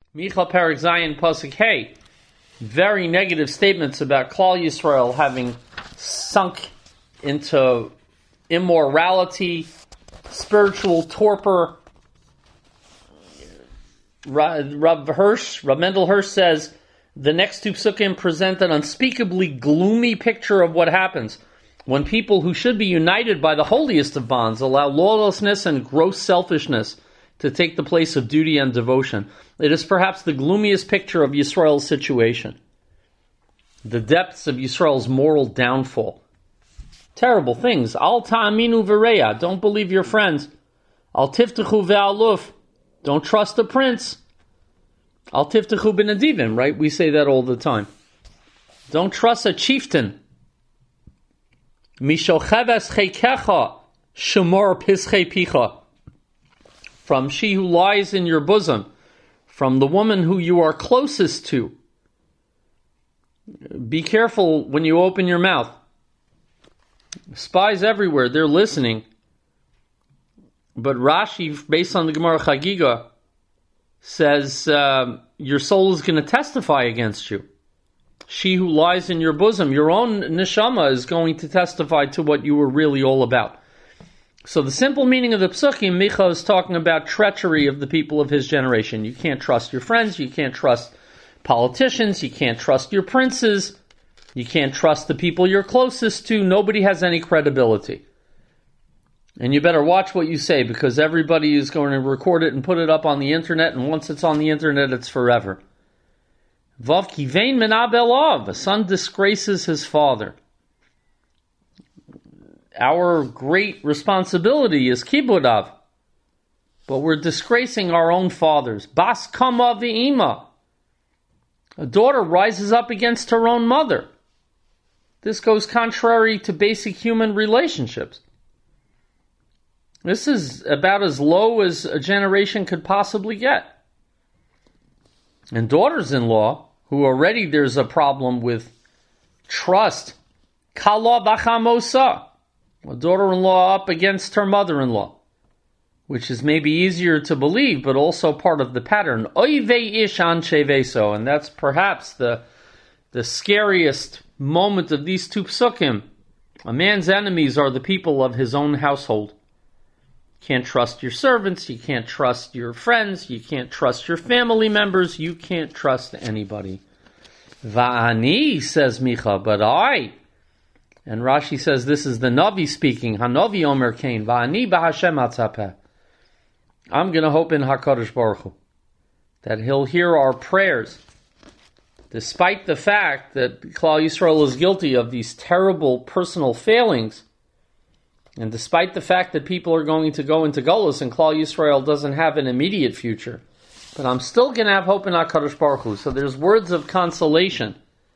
Micha Perek Zayin Pasuk Hey. Very negative statements about Klal Yisrael having sunk into immorality, spiritual torpor. Rav Mendel Hirsch says, the next two psukim present an unspeakably gloomy picture of what happens when people who should be united by the holiest of bonds allow lawlessness and gross selfishness to take the place of duty and devotion. It is perhaps the gloomiest picture of Yisrael's situation. The depths of Yisrael's moral downfall. Terrible things. Al ta'aminu v'reya. Don't believe your friends. Al tiftechu ve'aluf. Don't trust the prince. Al tiftechu b'nadivim, right? We say that all the time. Don't trust a chieftain. Mishocheves cheikecha shemor pischei picha. From she who lies in your bosom, from the woman who you are closest to. Be careful when you open your mouth. Spies everywhere, they're listening. But Rashi, based on the Gemara Chagiga, says your soul is going to testify against you. She who lies in your bosom, your own neshama, is going to testify to what you were really all about. So the simple meaning of the psukim, Micha is talking about treachery of the people of his generation. You can't trust your friends, you can't trust politicians, you can't trust your princes, you can't trust the people you're closest to. Nobody has any credibility. And you better watch what you say, because everybody is going to record it and put it up on the internet, and once it's on the internet, it's forever. Vav kivein min abelav, a son disgraces his father. Our great responsibility is kibudav, but we're disgracing our own fathers. Bas kama v'ima. A daughter rises up against her own mother. This goes contrary to basic human relationships. This is about as low as a generation could possibly get. And daughters-in-law, who already there's a problem with trust, kala b'chamosa. A daughter-in-law up against her mother-in-law, which is maybe easier to believe, but also part of the pattern. Oivei ish anshe veso, and that's perhaps the scariest moment of these two psukim. A man's enemies are the people of his own household. You can't trust your servants, you can't trust your friends, you can't trust your family members, you can't trust anybody. Va'ani, says Micha, but I... And Rashi says this is the Navi speaking. Hanavi Omer Kain. Va'ani b'Hashem atzapeh. I'm going to hope in HaKadosh Baruch Hu that He'll hear our prayers, despite the fact that Klal Yisrael is guilty of these terrible personal failings, and despite the fact that people are going to go into Golus and Klal Yisrael doesn't have an immediate future. But I'm still going to have hope in HaKadosh Baruch Hu. So there's words of consolation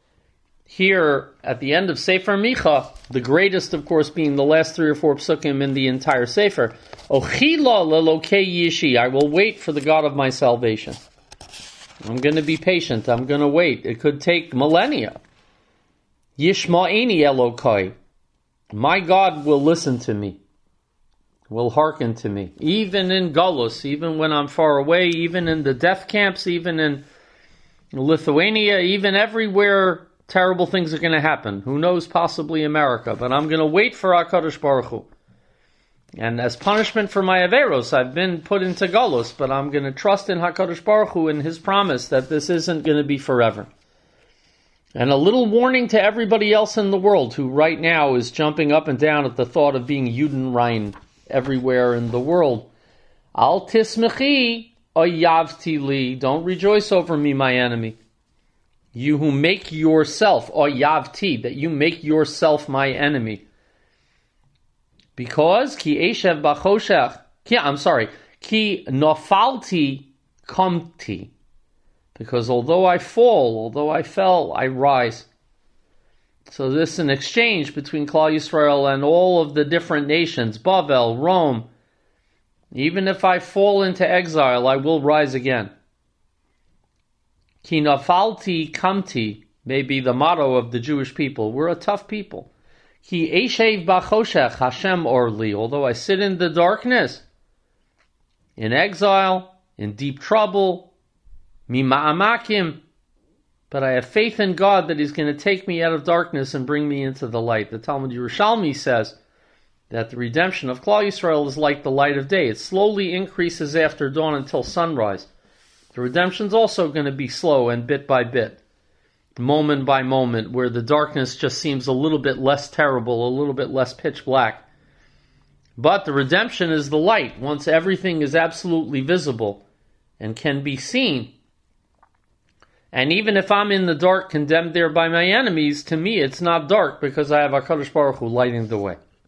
here at the end of Sefer Micha, the greatest, of course, being the last 3 or 4 psukim in the entire Sefer. Ochila lelokei yishi, I will wait for the God of my salvation. I'm going to be patient. I'm going to wait. It could take millennia. Yishma'eni Elokai, my God will listen to me, will hearken to me, even in Golus, even when I'm far away, even in the death camps, even in Lithuania, even everywhere. Terrible things are going to happen. Who knows, possibly America. But I'm going to wait for HaKadosh Baruch Hu. And as punishment for my Averos, I've been put into Golus, but I'm going to trust in HaKadosh Baruch Hu and His promise that this isn't going to be forever. And a little warning to everybody else in the world who right now is jumping up and down at the thought of being Judenrein everywhere in the world. Al tismechi oyavti li. Don't rejoice over me, my enemy. You who make yourself, or yavti, that you make yourself my enemy. Because, ki eshev b'choshech, ki nofalti komti. Because although I fall, although I fell, I rise. So this is an exchange between Klal Yisrael and all of the different nations, Bavel, Rome. Even if I fall into exile, I will rise again. Ki nafalti kamti may be the motto of the Jewish people. We're a tough people. Ki eshev b'choshech Hashem orli. Although I sit in the darkness, in exile, in deep trouble, Mima'amakim. But I have faith in God that He's going to take me out of darkness and bring me into the light. The Talmud Yerushalmi says that the redemption of Klal Yisrael is like the light of day. It slowly increases after dawn until sunrise. The redemption is also going to be slow and bit by bit, moment by moment, where the darkness just seems a little bit less terrible, a little bit less pitch black. But the redemption is the light. Once everything is absolutely visible and can be seen, and even if I'm in the dark, condemned there by my enemies, to me it's not dark because I have HaKadosh Baruch Hu lighting the way.